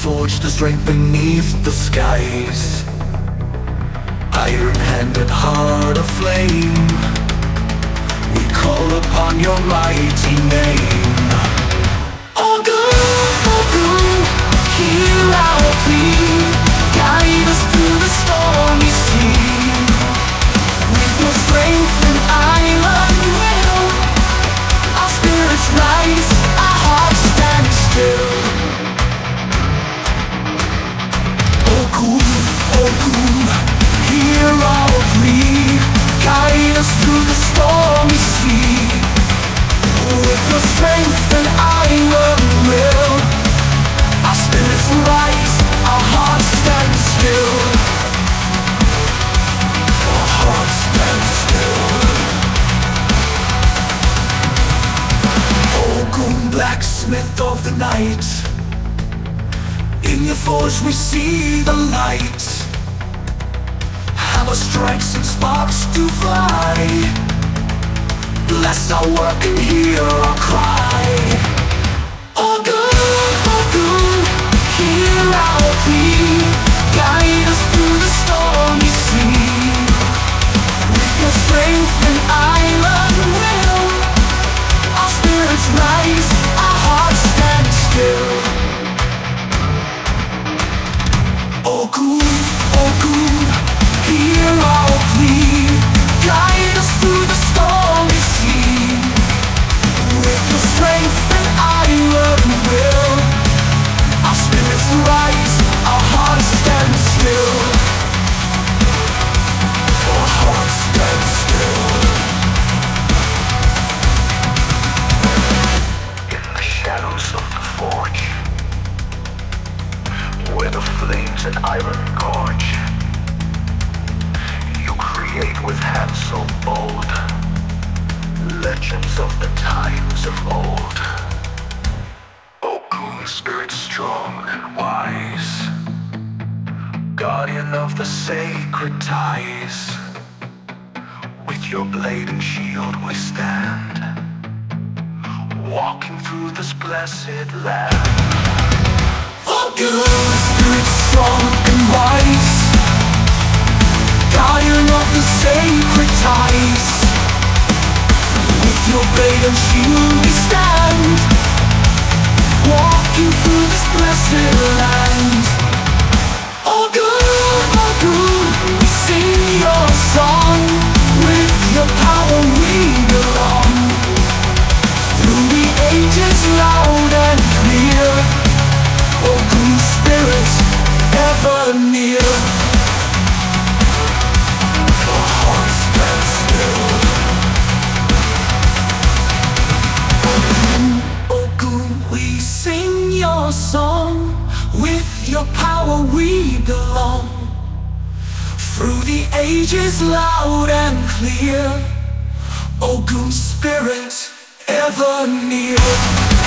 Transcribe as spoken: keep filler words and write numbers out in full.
forge the strength beneath the skies. Iron hand and heart aflame, we call upon your mighty name. Ogun, Ogun, hear our plea, guide us through the stormy sea. With your strength and iron will, our spirits rise, our hearts stand still. Ogun, Ogun, hear our plea, guide us through the stormy sea. With your strength and iron will, our spirits rise, our hearts stand still. Our hearts stand still. Ogun, blacksmith of the night, in your forge we see the light. Hammer strikes and sparks do fly. Bless our work and hear our cry. Ogun, Ogun, hear our plea, guide us through the stormy sea. With your strength and iron will, our spirits rise, our hearts stand still. Ogun, Ogun, hear our plea, guide us through the stormy sea. With your strength and iron will, our spirits rise, our hearts stand still. Our hearts stand still. In the shadows of the forge, where the flames and iron gorge, you create with hands so bold legends of the times of old. Ogun, spirit strong and wise, guardian of the sacred ties. With your blade and shield we stand, walking through this blessed land. Ogun, spirit strong and wise, guardian of the sacred ties. With your blade and shield we stand, walking through this blessed land. Ogun, Ogun, we sing your song. With your power we belong. Through the ages loud and clear, Ogun, spirit ever near. Our hearts stand still. Ogun, Ogun, we sing your song. With your power we belong. Through the ages loud and clear, Ogun, spirit ever near.